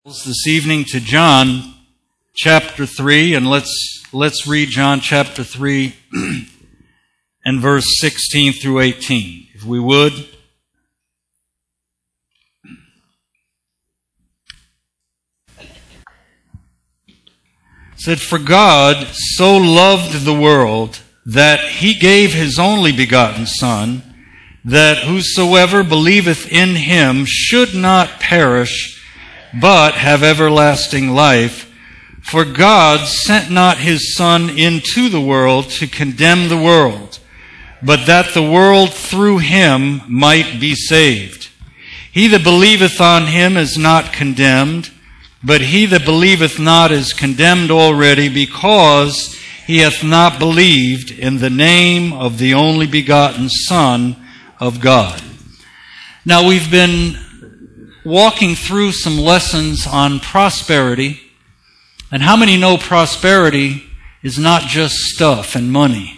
This evening to John chapter 3, and let's read John chapter 3 and verse 16 through 18, if we would. It said, "For God so loved the world that he gave his only begotten Son, that whosoever believeth in him should not perish, but have everlasting life. For God sent not his Son into the world to condemn the world, but that the world through him might be saved. He that believeth on him is not condemned, but he that believeth not is condemned already, because he hath not believed in the name of the only begotten Son of God." Now, we've been walking through some lessons on prosperity. And how many know prosperity is not just stuff and money?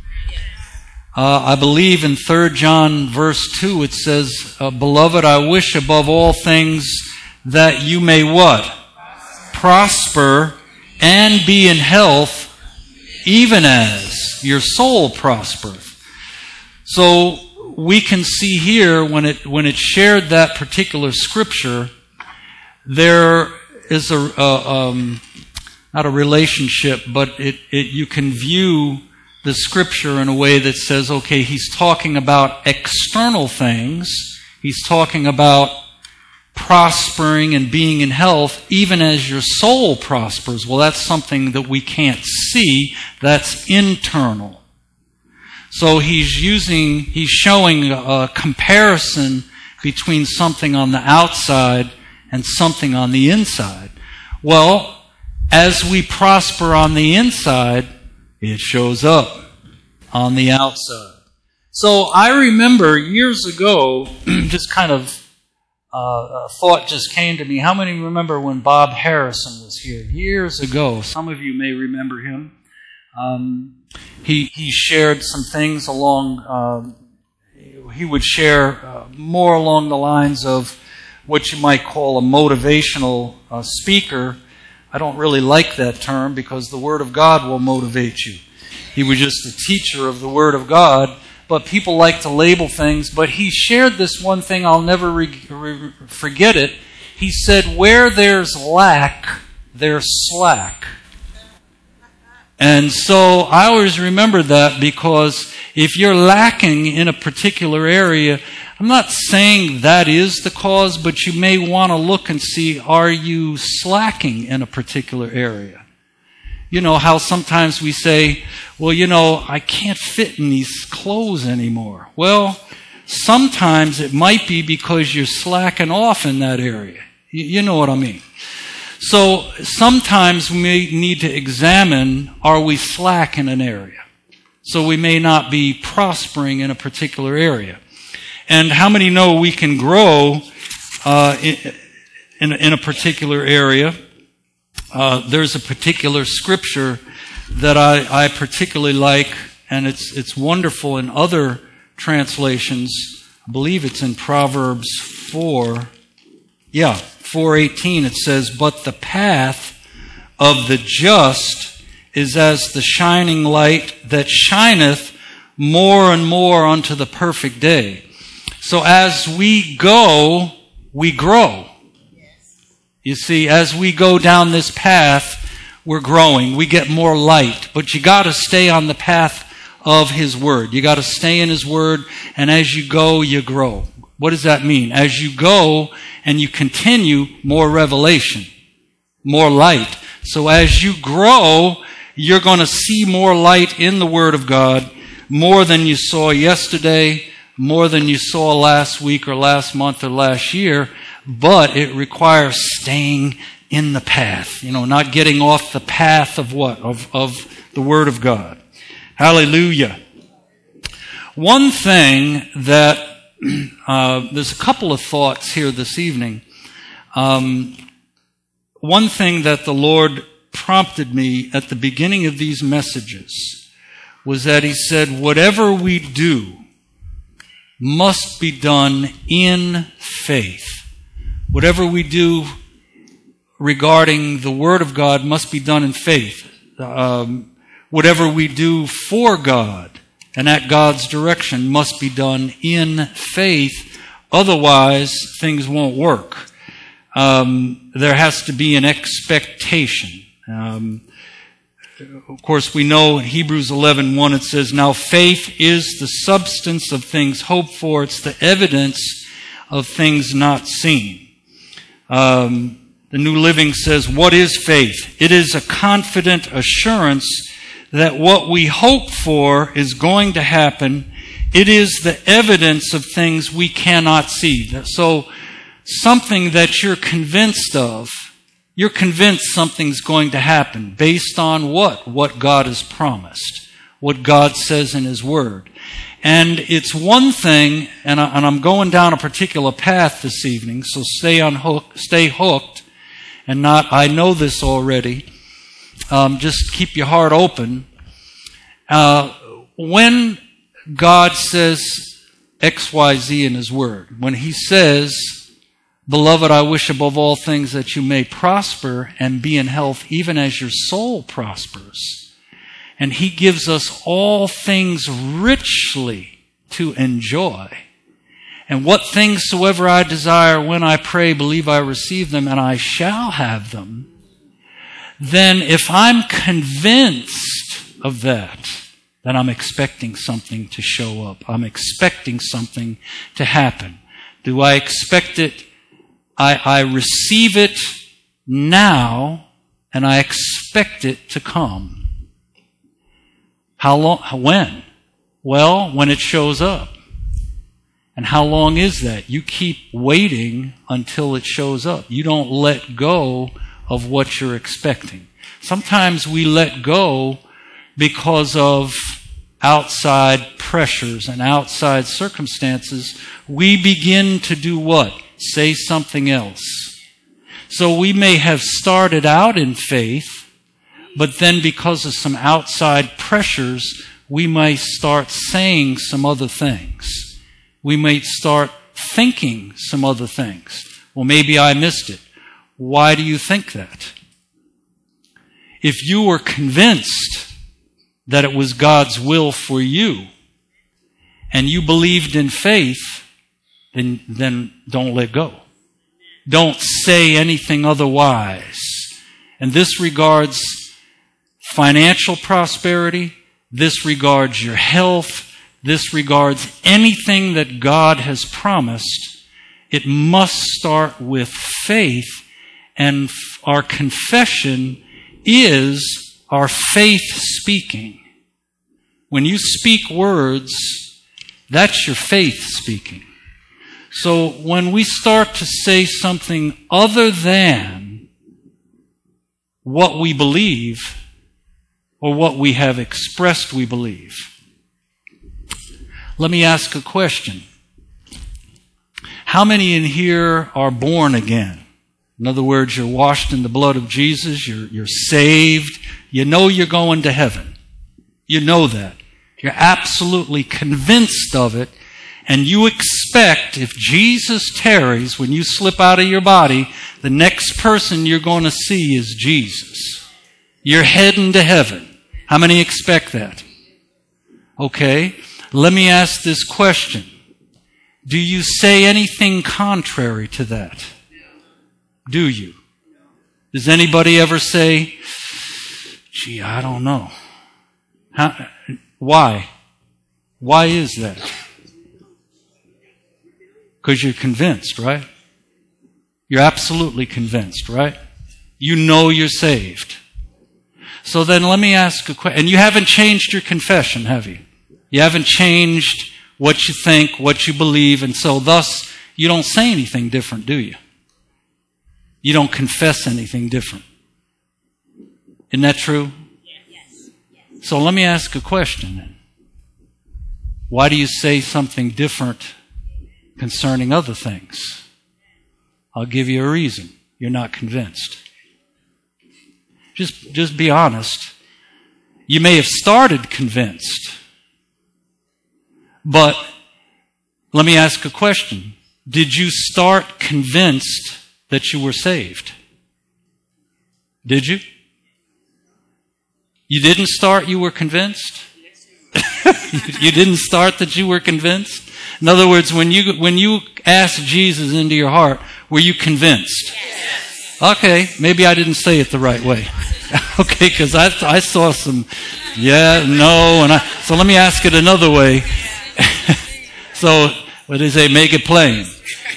I believe in 3 John verse 2 it says, "Beloved, I wish above all things that you may" what? Prosper and be in health, even as your soul prospereth. So we can see here when it shared that particular scripture, there is not a relationship, but you can view the scripture in a way that says, okay, he's talking about external things. He's talking about prospering and being in health, even as your soul prospers. Well, that's something that we can't see. That's internal. So he's showing a comparison between something on the outside and something on the inside. Well, as we prosper on the inside, it shows up on the outside. So I remember years ago, just kind of a thought just came to me. How many remember when Bob Harrison was here years ago? Some of you may remember him. He shared some things along, he would share more along the lines of what you might call a motivational speaker. I don't really like that term because the Word of God will motivate you. He was just a teacher of the Word of God, but people like to label things. But he shared this one thing, I'll never forget it. He said, "Where there's lack, there's slack." And so I always remember that, because if you're lacking in a particular area, I'm not saying that is the cause, but you may want to look and see, are you slacking in a particular area? You know how sometimes we say, well, I can't fit in these clothes anymore. Well, sometimes it might be because you're slacking off in that area. You know what I mean? So sometimes we may need to examine, are we slack in an area? So we may not be prospering in a particular area. And how many know we can grow in a particular area? There's a particular scripture that I particularly like, and it's wonderful in other translations. I believe it's in Proverbs 4. 4:18, it says, "But the path of the just is as the shining light that shineth more and more unto the perfect day." So as we go, we grow. You see, as we go down this path, we're growing. We get more light. But you got to stay on the path of His Word. You got to stay in His Word, and as you go, you grow. What does that mean? As you go and you continue, more revelation, more light. So as you grow, you're going to see more light in the Word of God, more than you saw yesterday, more than you saw last week or last month or last year, but it requires staying in the path, not getting off the path of what? Of the Word of God. Hallelujah. One thing that there's a couple of thoughts here this evening. One thing that the Lord prompted me at the beginning of these messages was that He said, whatever we do must be done in faith. Whatever we do regarding the Word of God must be done in faith. Whatever we do for God and at God's direction must be done in faith. Otherwise, things won't work. There has to be an expectation. Of course, we know in Hebrews 11:1 it says, "Now faith is the substance of things hoped for. It's the evidence of things not seen." The New Living says, "What is faith? It is a confident assurance that what we hope for is going to happen. It is the evidence of things we cannot see." So something that you're convinced of, you're convinced something's going to happen based on what? What God has promised, what God says in His Word. And it's one thing, and I'm going down a particular path this evening, so stay hooked, and not, I know this already. Just keep your heart open. When God says XYZ in His Word, when He says, "Beloved, I wish above all things that you may prosper and be in health even as your soul prospers," and He gives us all things richly to enjoy, "And what things soever I desire when I pray, believe I receive them, and I shall have them," then if I'm convinced of that, then I'm expecting something to show up. I'm expecting something to happen. Do I expect it? I receive it now, and I expect it to come. How long? When? Well, when it shows up. And how long is that? You keep waiting until it shows up. You don't let go of what you're expecting. Sometimes we let go because of outside pressures and outside circumstances. We begin to do what? Say something else. So we may have started out in faith, but then because of some outside pressures, we might start saying some other things. We might start thinking some other things. Well, maybe I missed it. Why do you think that? If you were convinced that it was God's will for you, and you believed in faith, then don't let go. Don't say anything otherwise. And this regards financial prosperity. This regards your health. This regards anything that God has promised. It must start with faith, and our confession is our faith speaking. When you speak words, that's your faith speaking. So when we start to say something other than what we believe or what we have expressed we believe, let me ask a question. How many in here are born again? In other words, you're washed in the blood of Jesus, you're saved, you know you're going to heaven. You know that. You're absolutely convinced of it. And you expect, if Jesus tarries, when you slip out of your body, the next person you're going to see is Jesus. You're heading to heaven. How many expect that? Okay. Let me ask this question. Do you say anything contrary to that? Do you? Does anybody ever say, "Gee, I don't know"? Why? Why is that? Because you're convinced, right? You're absolutely convinced, right? You know you're saved. So then let me ask a question. And you haven't changed your confession, have you? You haven't changed what you think, what you believe, and so thus you don't say anything different, do you? You don't confess anything different. Isn't that true? Yes. So let me ask a question then. Why do you say something different concerning other things? I'll give you a reason. You're not convinced. Just be honest. You may have started convinced, but let me ask a question. Did you start convinced that you were saved? Did you? You didn't start, you were convinced? You didn't start that you were convinced? In other words, when you asked Jesus into your heart, were you convinced? Yes. Okay, maybe I didn't say it the right way. Okay, because I saw some, no, so let me ask it another way. So, what they say, make it plain.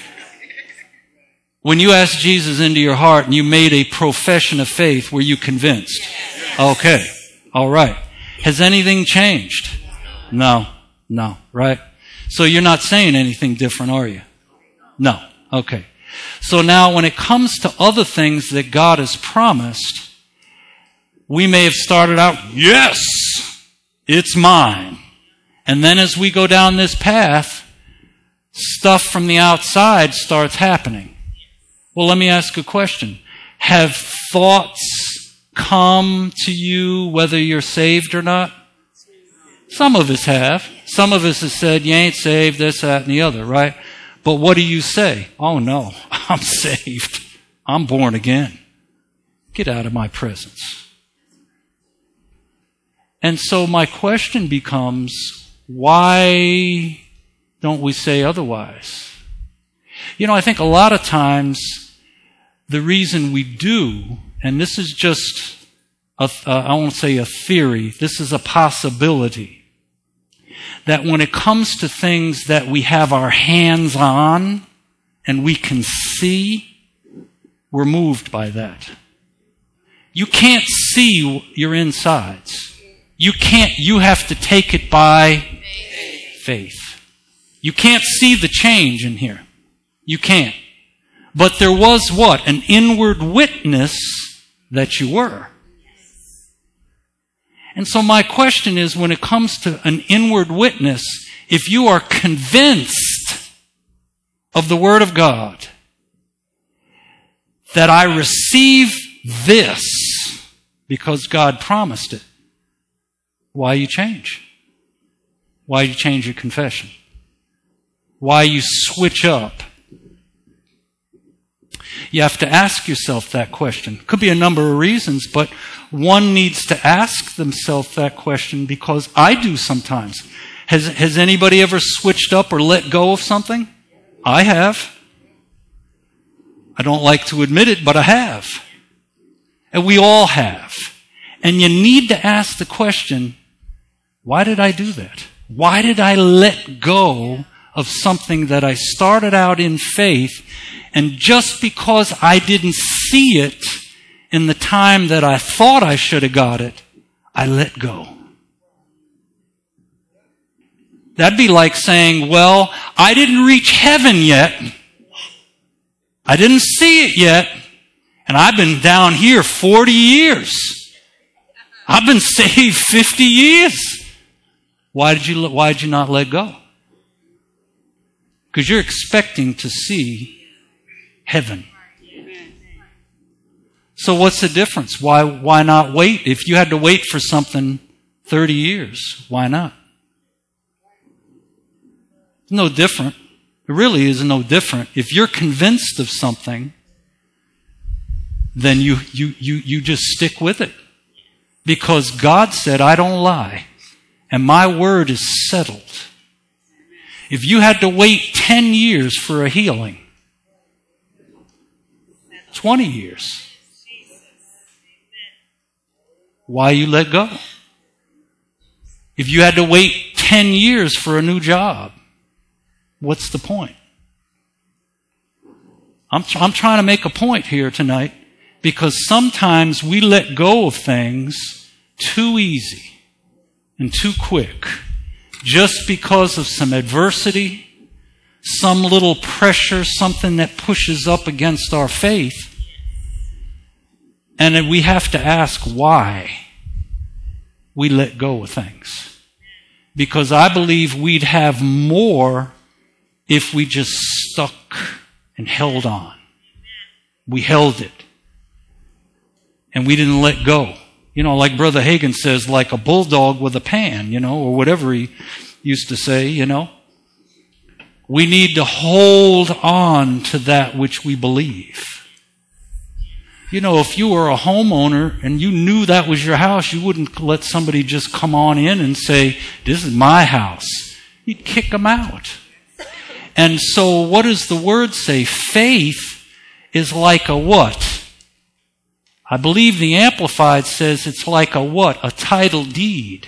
When you asked Jesus into your heart and you made a profession of faith, were you convinced? Okay, all right. Has anything changed? No, right? So you're not saying anything different, are you? No, okay. So now when it comes to other things that God has promised, we may have started out, yes, it's mine. And then as we go down this path, stuff from the outside starts happening. Well, let me ask a question. Have thoughts come to you whether you're saved or not? Some of us have. Some of us have said, you ain't saved, this, that, and the other, right? But what do you say? Oh no, I'm saved. I'm born again. Get out of my presence. And so my question becomes, why don't we say otherwise? You know, I think a lot of times the reason we do, and this is just, I won't say a theory, this is a possibility, that when it comes to things that we have our hands on and we can see, we're moved by that. You can't see your insides. You have to take it by faith. You can't see the change in here. You can't. But there was what? An inward witness that you were. And so my question is, when it comes to an inward witness, if you are convinced of the Word of God, that I receive this because God promised it, why you change? Why you change your confession? Why you switch up? You have to ask yourself that question. Could be a number of reasons, but one needs to ask themselves that question because I do sometimes. Has anybody ever switched up or let go of something? I have. I don't like to admit it, but I have. And we all have. And you need to ask the question, why did I do that? Why did I let go of something that I started out in faith, and just because I didn't see it in the time that I thought I should have got it, I let go. That'd be like saying, well, I didn't reach heaven yet. I didn't see it yet. And I've been down here 40 years. I've been saved 50 years. Why did you not let go? Because you're expecting to see heaven. So what's the difference? Why not wait? If you had to wait for something 30 years, why not? It's no different. It really is no different. If you're convinced of something, then you just stick with it. Because God said, I don't lie. And my word is settled. If you had to wait 10 years for a healing, 20 years, why you let go? If you had to wait 10 years for a new job, what's the point? I'm trying to make a point here tonight because sometimes we let go of things too easy and too quick just because of some adversity, some little pressure, something that pushes up against our faith. And then we have to ask why we let go of things. Because I believe we'd have more if we just stuck and held on. We held it. And we didn't let go. You know, like Brother Hagin says, like a bulldog with a pan, or whatever he used to say, We need to hold on to that which we believe. You know, if you were a homeowner and you knew that was your house, you wouldn't let somebody just come on in and say, this is my house. You'd kick them out. And so what does the word say? Faith is like a what? I believe the Amplified says it's like a what? A title deed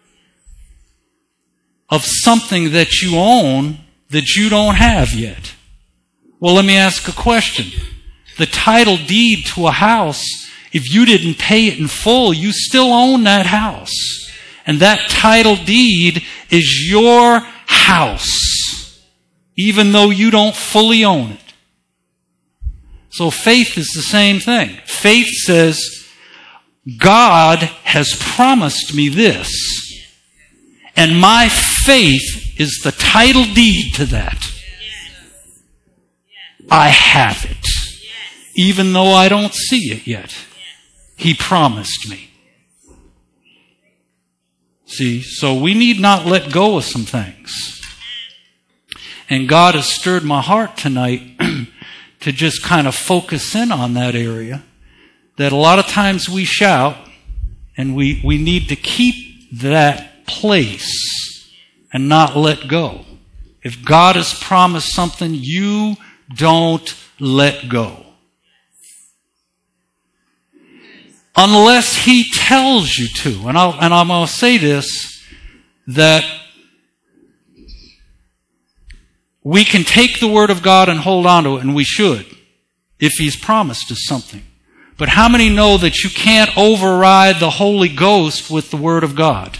of something that you own that you don't have yet. Well, let me ask a question. The title deed to a house, if you didn't pay it in full, you still own that house. And that title deed is your house, even though you don't fully own it. So faith is the same thing. Faith says, God has promised me this, and my faith is the title deed to that. I have it. Even though I don't see it yet. He promised me. See, so we need not let go of some things. And God has stirred my heart tonight to just kind of focus in on that area. That a lot of times we shout, and we need to keep that place and not let go. If God has promised something, you don't let go. Unless He tells you to. And I'm going to say this, that we can take the Word of God and hold on to it, and we should, if He's promised us something. But how many know that you can't override the Holy Ghost with the Word of God?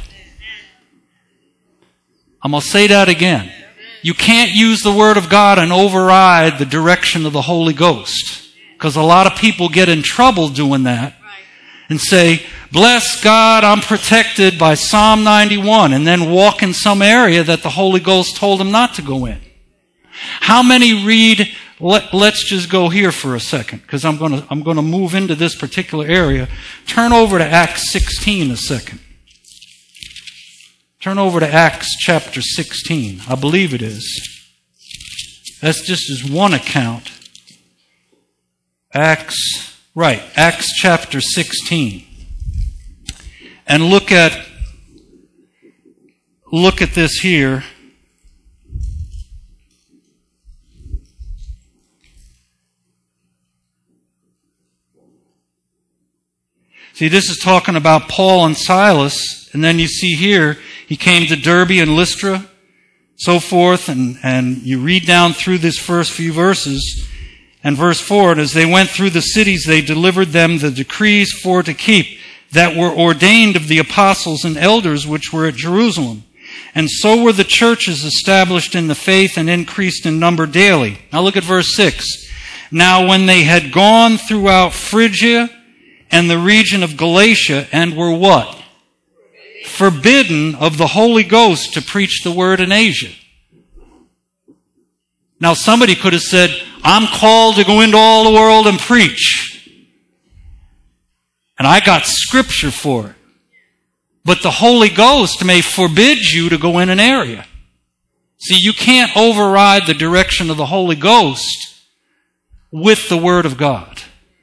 I'm going to say that again. You can't use the Word of God and override the direction of the Holy Ghost. Because a lot of people get in trouble doing that. And say, bless God, I'm protected by Psalm 91, and then walk in some area that the Holy Ghost told them not to go in. How many read, let's just go here for a second, because I'm going to move into this particular area. Turn over to Acts 16 a second. Turn over to Acts chapter 16. I believe it is. That's just as one account. Acts chapter 16. And look at this here. See, this is talking about Paul and Silas, and then you see here, he came to Derbe and Lystra, so forth, and you read down through this first few verses. And verse 4, and as they went through the cities, they delivered them the decrees for to keep that were ordained of the apostles and elders which were at Jerusalem. And so were the churches established in the faith and increased in number daily. Now look at verse 6. Now when they had gone throughout Phrygia and the region of Galatia and were what? Forbidden of the Holy Ghost to preach the word in Asia. Now somebody could have said, I'm called to go into all the world and preach. And I got scripture for it. But the Holy Ghost may forbid you to go in an area. See, you can't override the direction of the Holy Ghost with the Word of God.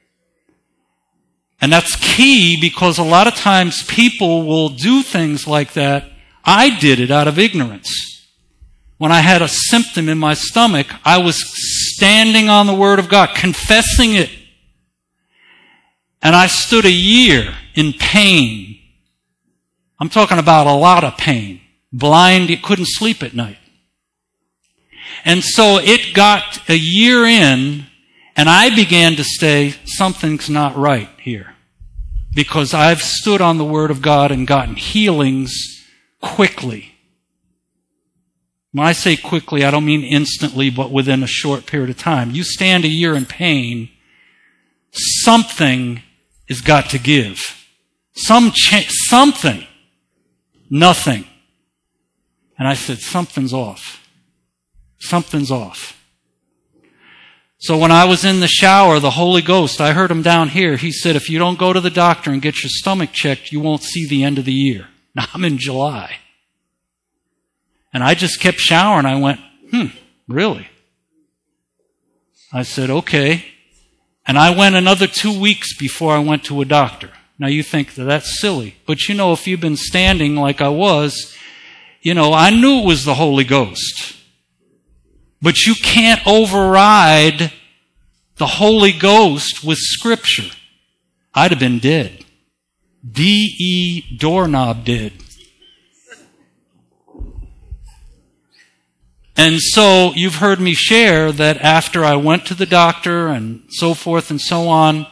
And that's key, because a lot of times people will do things like that. I did it out of ignorance. When I had a symptom in my stomach, I was standing on the Word of God, confessing it. And I stood a year in pain. I'm talking about a lot of pain. Blind, couldn't sleep at night. And so it got a year in, and I began to say, something's not right here. Because I've stood on the Word of God and gotten healings quickly. When I say quickly, I don't mean instantly, but within a short period of time. You stand a year in pain, something has got to give. Something. Nothing. And I said, something's off. Something's off. So when I was in the shower, the Holy Ghost, I heard him down here. He said, if you don't go to the doctor and get your stomach checked, you won't see the end of the year. Now I'm in July. And I just kept showering. I went, really? I said, okay. And I went another 2 weeks before I went to a doctor. Now you think that that's silly. But you know, if you've been standing like I was, you know, I knew it was the Holy Ghost. But you can't override the Holy Ghost with Scripture. I'd have been dead. D.E. doorknob dead. And so you've heard me share that after I went to the doctor and so forth and so on,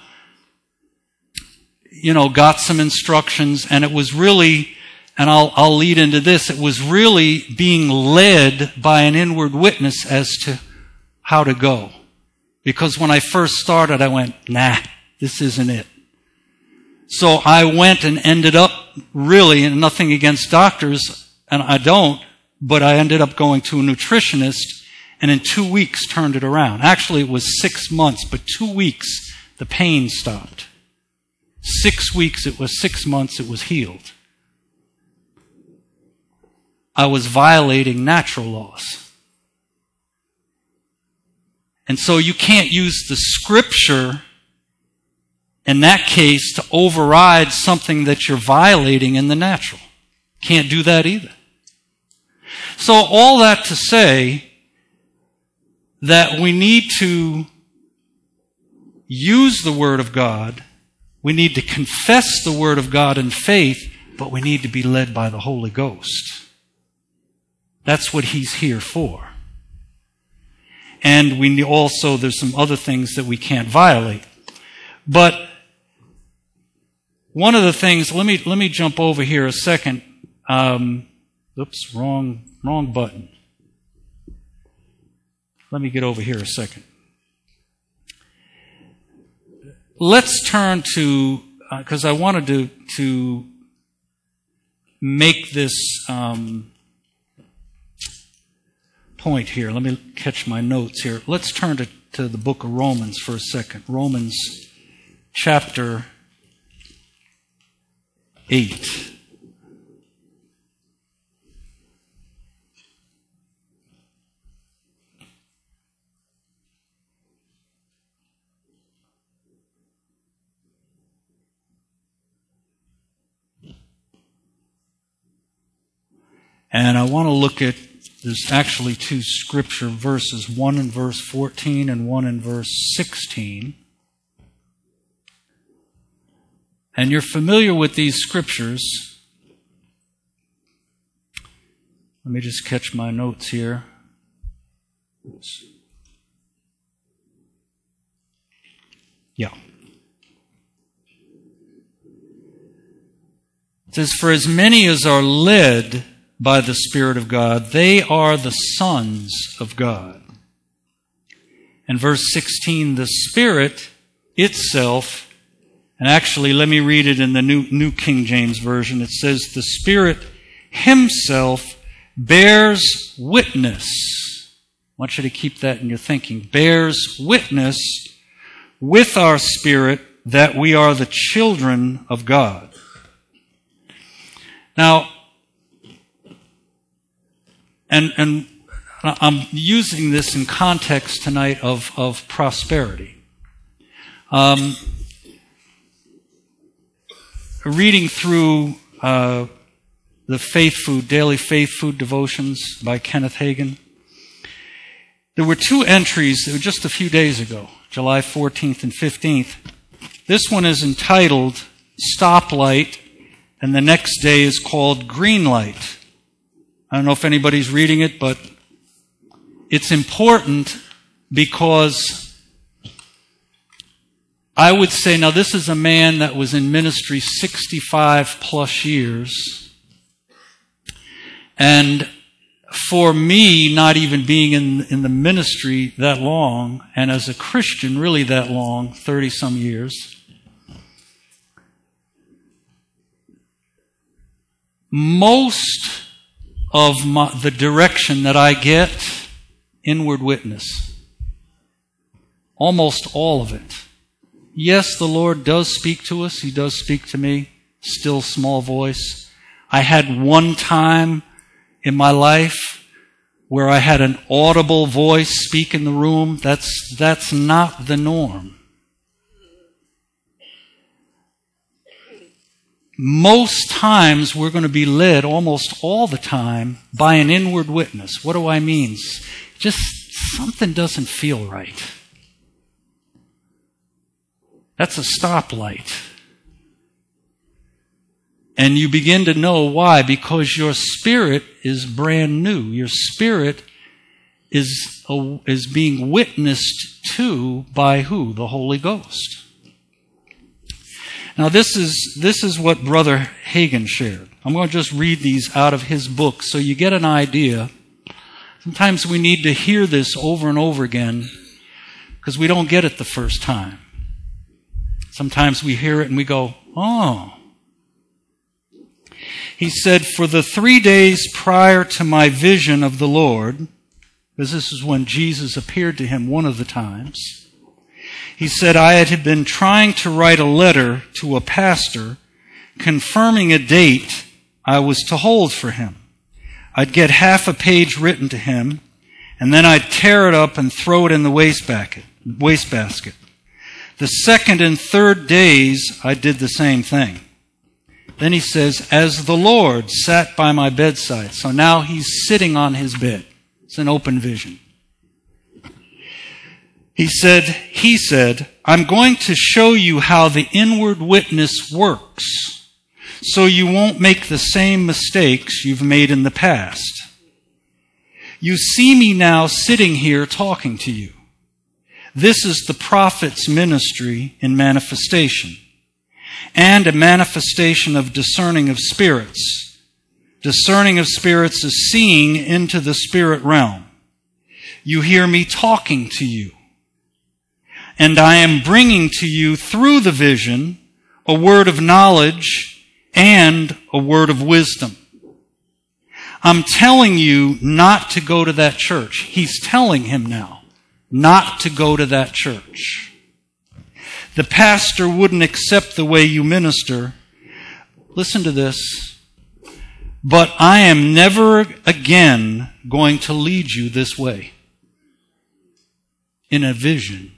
you know, got some instructions, and it was really, and I'll lead into this, it was really being led by an inward witness as to how to go. Because when I first started, I went, nah, this isn't it. So I went and ended up really, and nothing against doctors, and I don't, but I ended up going to a nutritionist, and in 2 weeks turned it around. Actually, it was 6 months, but 2 weeks, the pain stopped. 6 weeks, it was 6 months, it was healed. I was violating natural laws. And so you can't use the Scripture in that case to override something that you're violating in the natural. Can't do that either. So all that to say that we need to use the Word of God, we need to confess the Word of God in faith, but we need to be led by the Holy Ghost. That's what He's here for. And we also, there's some other things that we can't violate. But one of the things, let me jump over here a second. Oops, wrong button. Let me get over here a second. Let's turn to, because I wanted to make this point here. Let me catch my notes here. Let's turn to the book of Romans for a second. Romans chapter 8. And I want to look at, there's actually two scripture verses, one in verse 14 and one in verse 16. And you're familiar with these scriptures. Let me just catch my notes here. Oops. Yeah. It says, "For as many as are led by the Spirit of God, they are the sons of God." And verse 16, the Spirit itself, and actually let me read it in the New King James Version. It says, the Spirit Himself bears witness. I want you to keep that in your thinking. Bears witness with our spirit that we are the children of God. Now, and I'm using this in context tonight of prosperity. Reading through the Daily Faith Food Devotions by Kenneth Hagin, there were two entries that were just a few days ago, July 14th and 15th. This one is entitled Stoplight, and the next day is called Green Light. I don't know if anybody's reading it, but it's important because I would say, now this is a man that was in ministry 65 plus years. And for me, not even being in the ministry that long, and as a Christian really that long, 30 some years, most of the direction that I get, inward witness. Almost all of it. Yes, the Lord does speak to us. He does speak to me. Still small voice. I had one time in my life where I had an audible voice speak in the room. That's not the norm. most times we're going to be led, almost all the time, by an inward witness. What do I mean? Just something doesn't feel right. That's a stoplight. And you begin to know why. Because your spirit is brand new. Your spirit is being witnessed to by who? The Holy Ghost. Now this is what Brother Hagin shared. I'm going to just read these out of his book so you get an idea. Sometimes we need to hear this over and over again because we don't get it the first time. Sometimes we hear it and we go, oh. He said, for the 3 days prior to my vision of the Lord, because this is when Jesus appeared to him one of the times, he said, I had been trying to write a letter to a pastor confirming a date I was to hold for him. I'd get half a page written to him, and then I'd tear it up and throw it in the wastebasket. The second and third days, I did the same thing. Then he says, as the Lord sat by my bedside. So now he's sitting on his bed. It's an open vision. He said, I'm going to show you how the inward witness works, so you won't make the same mistakes you've made in the past. You see me now sitting here talking to you. This is the prophet's ministry in manifestation, and a manifestation of discerning of spirits. Discerning of spirits is seeing into the spirit realm. You hear me talking to you. And I am bringing to you through the vision a word of knowledge and a word of wisdom. I'm telling you not to go to that church. He's telling him now not to go to that church. The pastor wouldn't accept the way you minister. Listen to this. But I am never again going to lead you this way. In a vision.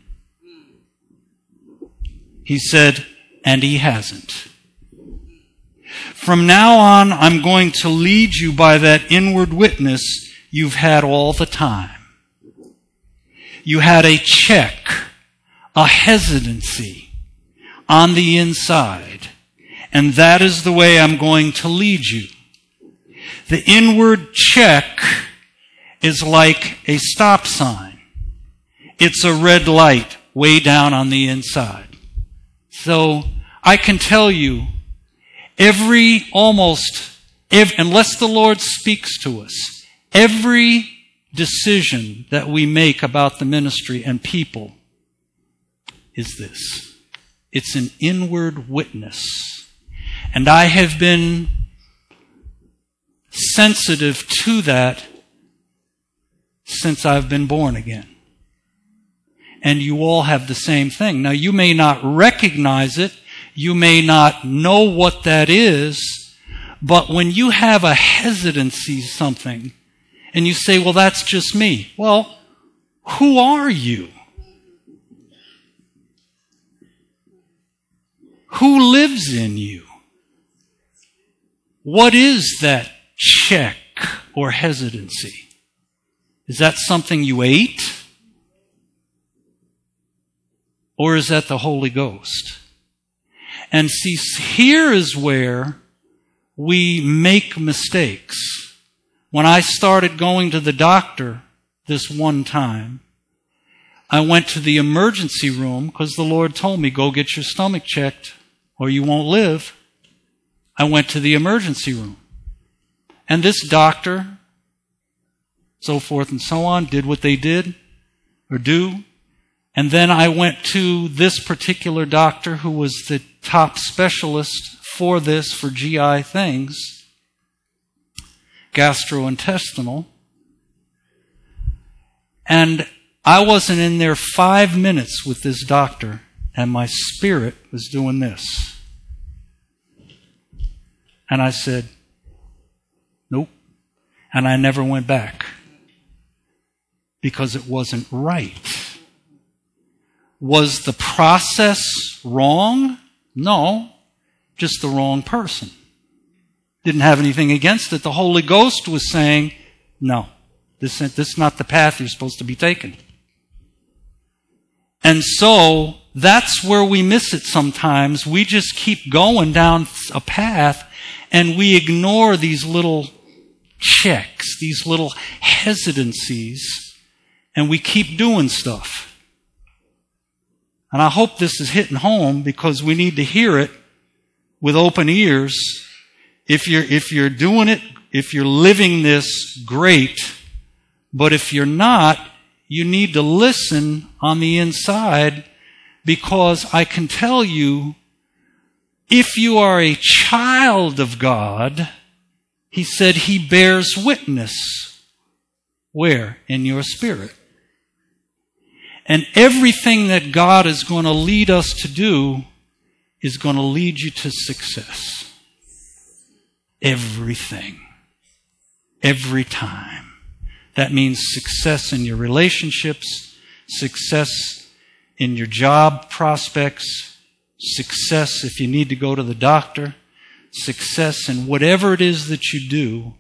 He said, and he hasn't. From now on, I'm going to lead you by that inward witness you've had all the time. You had a check, a hesitancy on the inside, and that is the way I'm going to lead you. The inward check is like a stop sign. It's a red light way down on the inside. So I can tell you, unless the Lord speaks to us, every decision that we make about the ministry and people is this. It's an inward witness. And I have been sensitive to that since I've been born again. And you all have the same thing. Now, you may not recognize it. You may not know what that is. But when you have a hesitancy something, and you say, well, that's just me. Well, who are you? Who lives in you? What is that check or hesitancy? Is that something you ate? Or is that the Holy Ghost? And see, here is where we make mistakes. When I started going to the doctor this one time, I went to the emergency room because the Lord told me, go get your stomach checked or you won't live. I went to the emergency room. And this doctor, so forth and so on, did what they did or do. And then I went to this particular doctor who was the top specialist for this, for GI things, gastrointestinal. And I wasn't in there 5 minutes with this doctor, and my spirit was doing this. And I said, nope. And I never went back because it wasn't right. Was the process wrong? No. just the wrong person. Didn't have anything against it. The Holy Ghost was saying, no, this is not the path you're supposed to be taking. And so, that's where we miss it sometimes. We just keep going down a path and we ignore these little checks, these little hesitancies, and we keep doing stuff. And I hope this is hitting home because we need to hear it with open ears. If you're doing it, if you're living this, great. But if you're not, you need to listen on the inside, because I can tell you, if you are a child of God, he said he bears witness. Where? In your spirit. And everything that God is going to lead us to do is going to lead you to success. Everything. Every time. That means success in your relationships, success in your job prospects, success if you need to go to the doctor, success in whatever it is that you do,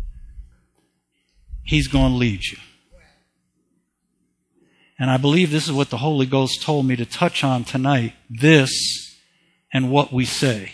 he's going to lead you. And I believe this is what the Holy Ghost told me to touch on tonight, this and what we say.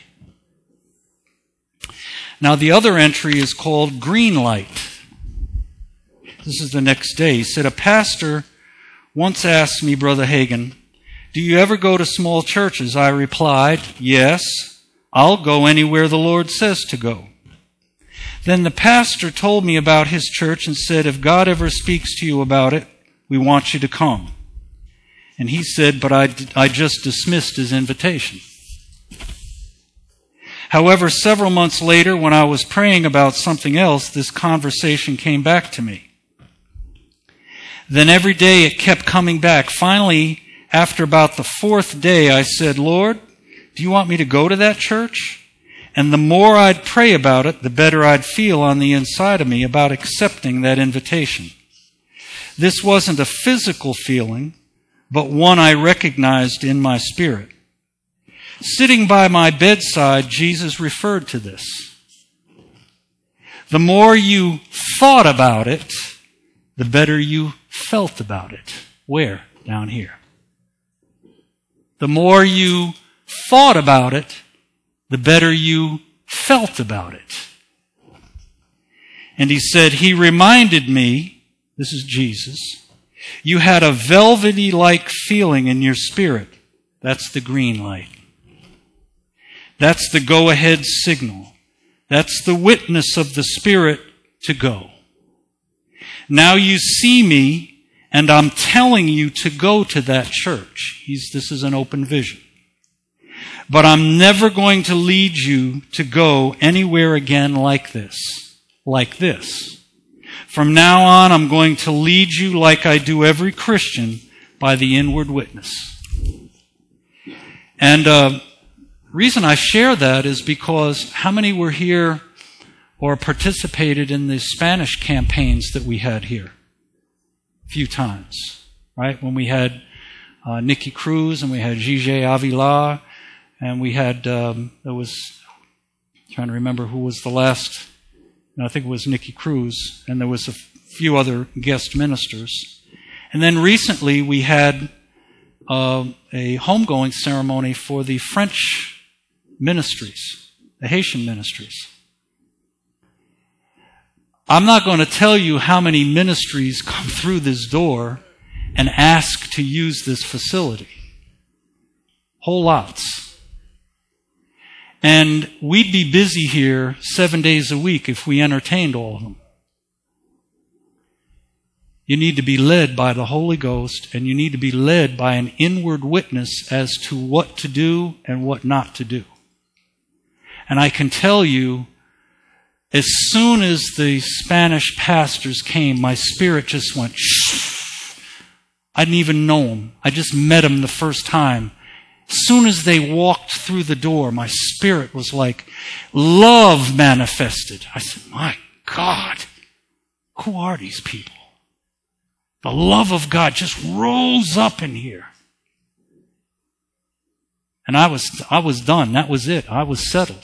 Now, the other entry is called green light. This is the next day. He said, a pastor once asked me, Brother Hagin, do you ever go to small churches? I replied, yes, I'll go anywhere the Lord says to go. Then the pastor told me about his church and said, if God ever speaks to you about it, we want you to come. And he said, but I just dismissed his invitation. However, several months later, when I was praying about something else, this conversation came back to me. Then every day it kept coming back. Finally, after about the fourth day, I said, Lord, do you want me to go to that church? And the more I'd pray about it, the better I'd feel on the inside of me about accepting that invitation. This wasn't a physical feeling, but one I recognized in my spirit. Sitting by my bedside, Jesus referred to this. The more you thought about it, the better you felt about it. Where? Down here. The more you thought about it, the better you felt about it. And he said, he reminded me, this is Jesus, you had a velvety-like feeling in your spirit. That's the green light. That's the go-ahead signal. That's the witness of the Spirit to go. Now you see me, and I'm telling you to go to that church. This is an open vision. But I'm never going to lead you to go anywhere again like this. Like this. From now on, I'm going to lead you like I do every Christian by the inward witness. And reason I share that is because how many were here or participated in the Spanish campaigns that we had here? A few times, right? When we had Nicky Cruz and we had Gigi Avila and we had, trying to remember who was the last, I think it was Nicky Cruz, and there was a few other guest ministers. And then recently we had a homegoing ceremony for the French ministries, the Haitian ministries. I'm not going to tell you how many ministries come through this door and ask to use this facility. Whole lots. And we'd be busy here 7 days a week if we entertained all of them. You need to be led by the Holy Ghost, and you need to be led by an inward witness as to what to do and what not to do. And I can tell you, as soon as the Spanish pastors came, my spirit just went, shh. I didn't even know them. I just met them the first time. As soon as they walked through the door, my spirit was like love manifested. I said, my God, who are these people? The love of God just rose up in here. And I was done. That was it. I was settled.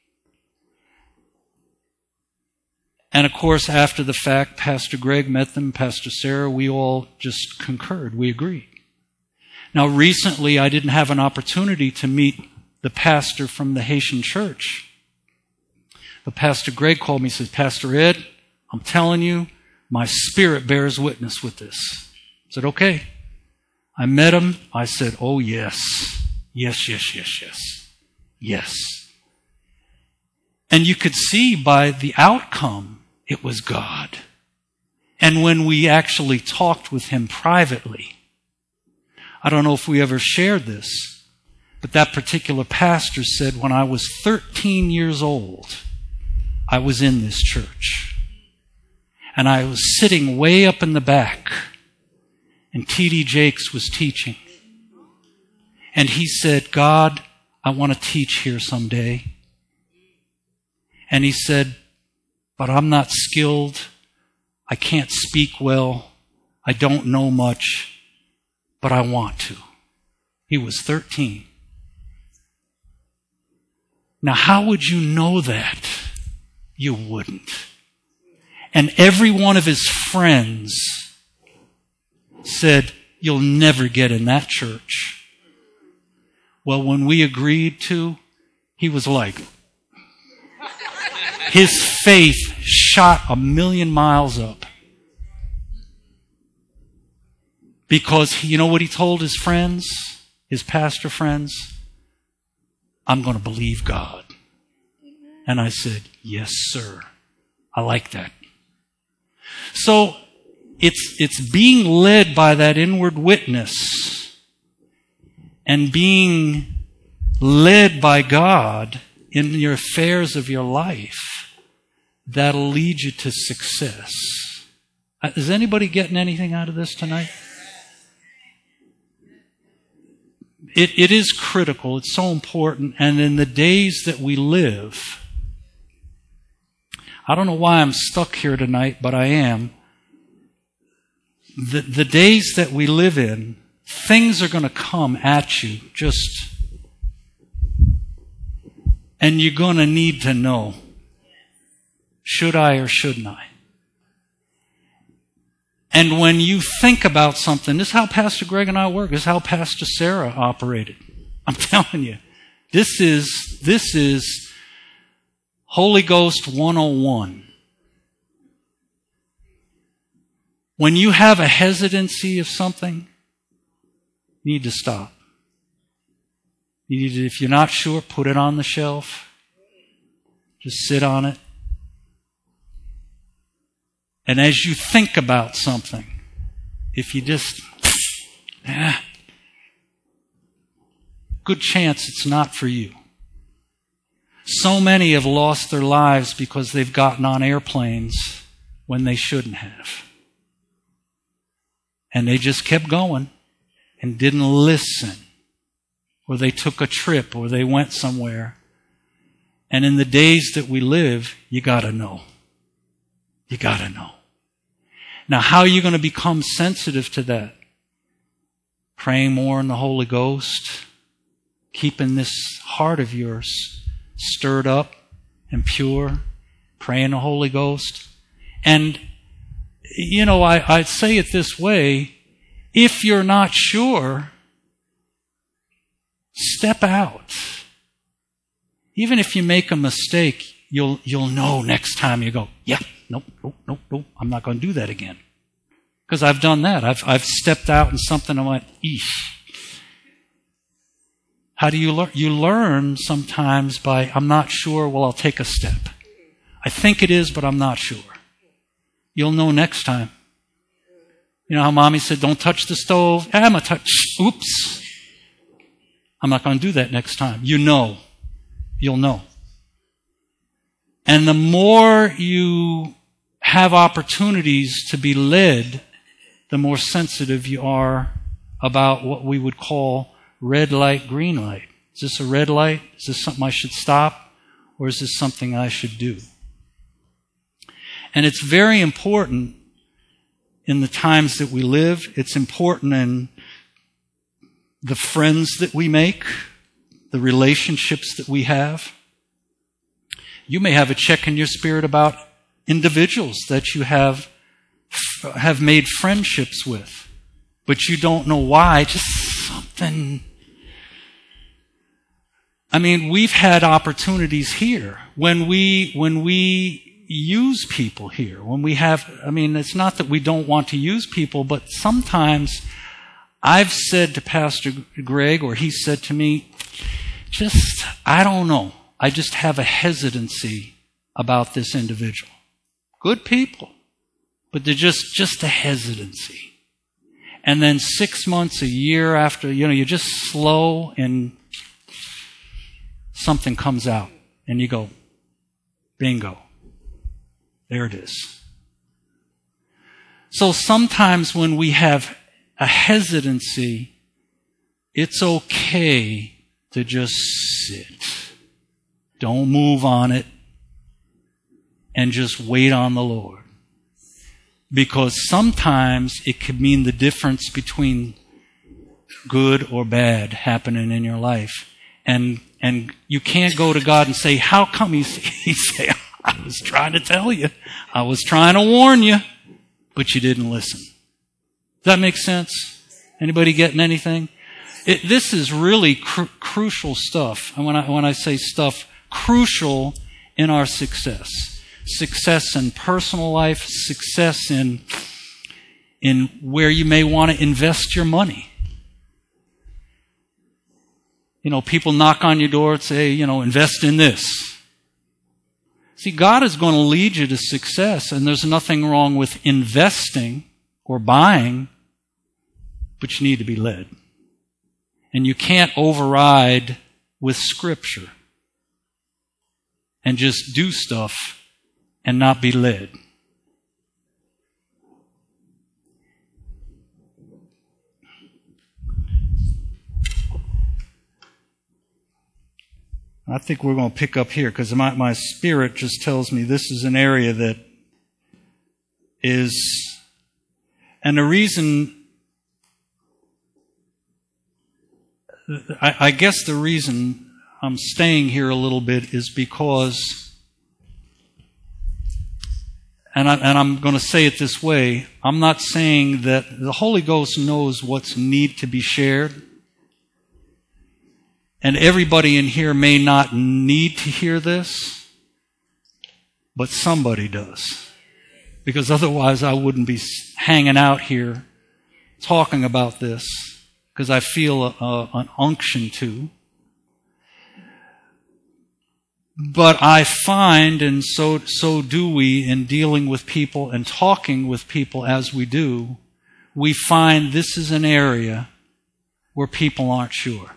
And of course, after the fact, Pastor Greg met them, Pastor Sarah, we all just concurred. We agreed. Now, recently, I didn't have an opportunity to meet the pastor from the Haitian church. But Pastor Greg called me and said, Pastor Ed, I'm telling you, my spirit bears witness with this. I said, okay. I met him. I said, oh, yes. Yes, yes, yes, yes. Yes. And you could see by the outcome, it was God. And when we actually talked with him privately, I don't know if we ever shared this, but that particular pastor said, when I was 13 years old, I was in this church. And I was sitting way up in the back, and T.D. Jakes was teaching. And he said, God, I want to teach here someday. And he said, but I'm not skilled. I can't speak well. I don't know much, but I want to. He was 13. Now, how would you know that? You wouldn't. And every one of his friends said, you'll never get in that church. Well, when we agreed to, he was like, his faith shot 1,000,000 miles up. Because you know what he told his friends, his pastor friends? I'm going to believe God. And I said, yes, sir. I like that. So it's being led by that inward witness and being led by God in your affairs of your life that'll lead you to success. Is anybody getting anything out of this tonight? It is critical. It's so important. And in the days that we live, I don't know why I'm stuck here tonight, but I am. The days that we live in, things are going to come at you and you're going to need to know, should I or shouldn't I? And when you think about something, this is how Pastor Greg and I work. This is how Pastor Sarah operated. I'm telling you, this is Holy Ghost 101. When you have a hesitancy of something, you need to stop. You need to, if you're not sure, put it on the shelf. Just sit on it. And as you think about something, if you just, good chance it's not for you. So many have lost their lives because they've gotten on airplanes when they shouldn't have. And they just kept going and didn't listen. Or they took a trip or they went somewhere. And in the days that we live, you gotta know. You gotta know. Now, how are you going to become sensitive to that? Praying more in the Holy Ghost, keeping this heart of yours stirred up and pure, praying the Holy Ghost. And, you know, I'd say it this way, if you're not sure, step out. Even if you make a mistake, you'll know next time you go, yeah. Nope, I'm not going to do that again. Because I've done that. I've stepped out in something and went, eesh. How do you learn? You learn sometimes by, I'm not sure, well, I'll take a step. I think it is, but I'm not sure. You'll know next time. You know how Mommy said, don't touch the stove? I'm going to touch, oops. I'm not going to do that next time. You know. You'll know. And the more you have opportunities to be led, the more sensitive you are about what we would call red light, green light. Is this a red light? Is this something I should stop? Or is this something I should do? And it's very important in the times that we live. It's important in the friends that we make. the relationships that we have. You may have a check in your spirit about individuals that you have made friendships with, but you don't know why. Just something. I mean, we've had opportunities here when we use people here. When we have, I mean, it's not that we don't want to use people, but sometimes I've said to Pastor Greg, or he said to me, I don't know. I just have a hesitancy about this individual. Good people, but they're just a hesitancy. And then 6 months, a year after, you're just slow and something comes out and you go, bingo. There it is. So sometimes when we have a hesitancy, it's okay to just sit. Don't move on it and just wait on the Lord. Because sometimes it could mean the difference between good or bad happening in your life. And you can't go to God and say, how come? He say, I was trying to tell you. I was trying to warn you, but you didn't listen. Does that make sense? Anybody getting anything? This is really crucial stuff. And when I say stuff, crucial in our success. Success in personal life, success in where you may want to invest your money. People knock on your door and say, invest in this. See, God is going to lead you to success, and there's nothing wrong with investing or buying, but you need to be led. And you can't override with Scripture and just do stuff and not be led. I think we're going to pick up here because my spirit just tells me this is an area that is, and the reason, I guess the reason I'm staying here a little bit is because, and I'm going to say it this way, I'm not saying that the Holy Ghost knows what's need to be shared. And everybody in here may not need to hear this, but somebody does. Because otherwise I wouldn't be hanging out here talking about this, because I feel an unction to. But I find, and so do we, in dealing with people and talking with people as we do, we find this is an area where people aren't sure.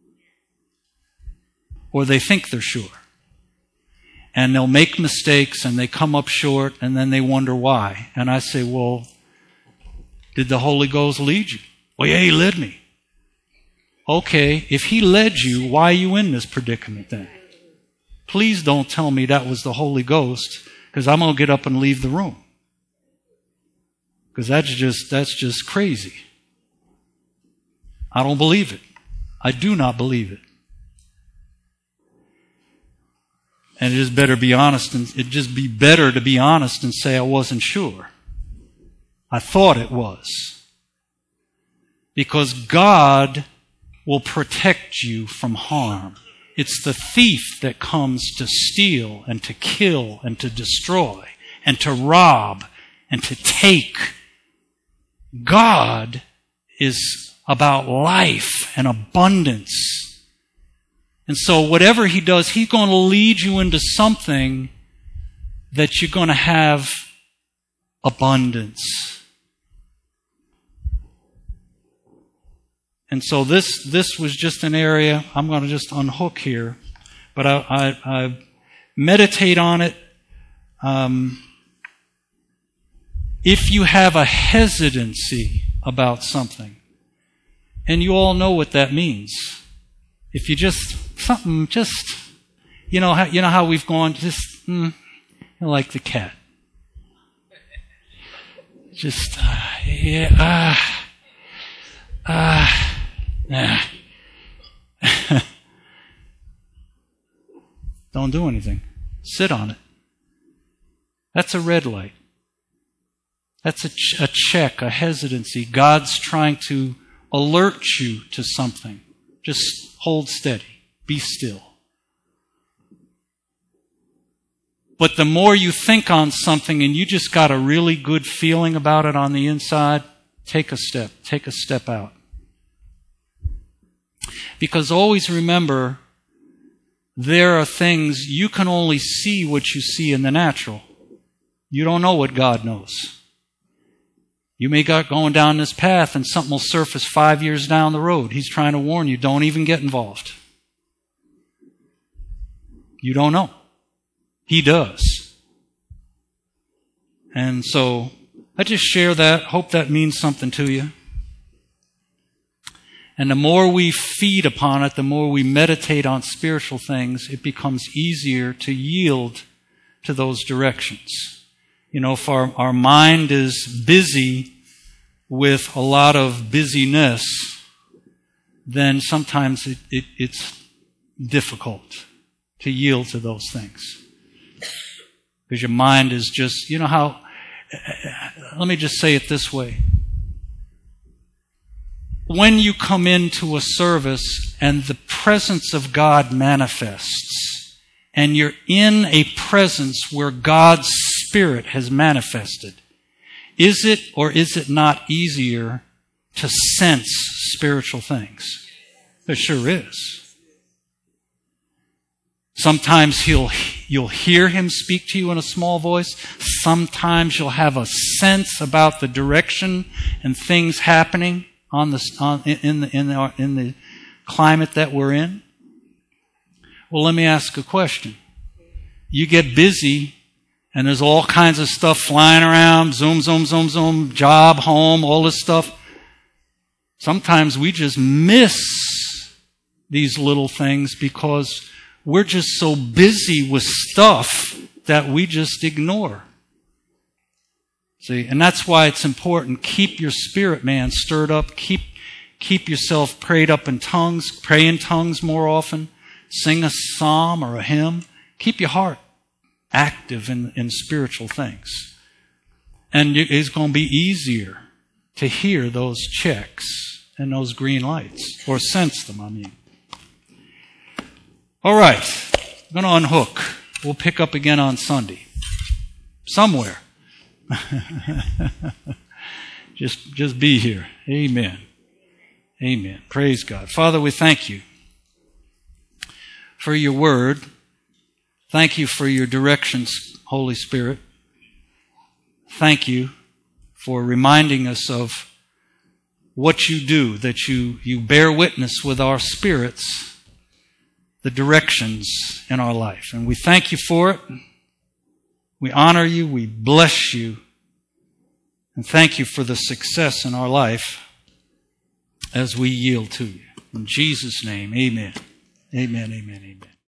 Or they think they're sure. And they'll make mistakes and they come up short and then they wonder why. And I say, well, did the Holy Ghost lead you? Well, yeah, He led me. Okay, if He led you, why are you in this predicament then? Please don't tell me that was the Holy Ghost, because I'm going to get up and leave the room. Because that's just crazy. I don't believe it. I do not believe it. And it'd just be better to be honest and say I wasn't sure. I thought it was. Because God will protect you from harm. It's the thief that comes to steal and to kill and to destroy and to rob and to take. God is about life and abundance. And so whatever He does, He's going to lead you into something that you're going to have abundance. And so this was just an area, I'm going to just unhook here, but I meditate on it. If you have a hesitancy about something, and you all know what that means. If you you know how we've gone, like the cat. Just, Don't do anything. Sit on it. That's a red light. That's a check, a hesitancy. God's trying to alert you to something. Just hold steady. Be still. But the more you think on something and you just got a really good feeling about it on the inside, take a step. Take a step out. Because always remember, there are things you can only see what you see in the natural. You don't know what God knows. You may go going down this path and something will surface 5 years down the road. He's trying to warn you, don't even get involved. You don't know. He does. And so, I just share that. Hope that means something to you. And the more we feed upon it, the more we meditate on spiritual things, it becomes easier to yield to those directions. You know, if our mind is busy with a lot of busyness, then sometimes it's difficult to yield to those things. Because your mind is just, you know how, let me just say it this way. When you come into a service and the presence of God manifests, and you're in a presence where God's Spirit has manifested, is it or is it not easier to sense spiritual things? It sure is. Sometimes you'll hear Him speak to you in a small voice. Sometimes you'll have a sense about the direction and things happening in the climate that we're in. Well, let me ask a question. You get busy and there's all kinds of stuff flying around, zoom, zoom, zoom, zoom, job, home, all this stuff. Sometimes we just miss these little things because we're just so busy with stuff that we just ignore. See, and that's why it's important. Keep your spirit, man, stirred up. Keep yourself prayed up in tongues. Pray in tongues more often. Sing a psalm or a hymn. Keep your heart active in spiritual things. And it's going to be easier to hear those checks and those green lights. Or sense them, I mean. All right. I'm going to unhook. We'll pick up again on Sunday. Somewhere. Just be here. Amen. Amen. Praise God. Father, we thank you for your word. Thank you for your directions, Holy Spirit. Thank you for reminding us of what you do, that you bear witness with our spirits, the directions in our life. And we thank you for it. We honor you, we bless you, and thank you for the success in our life as we yield to you. In Jesus' name, amen. Amen, amen, amen.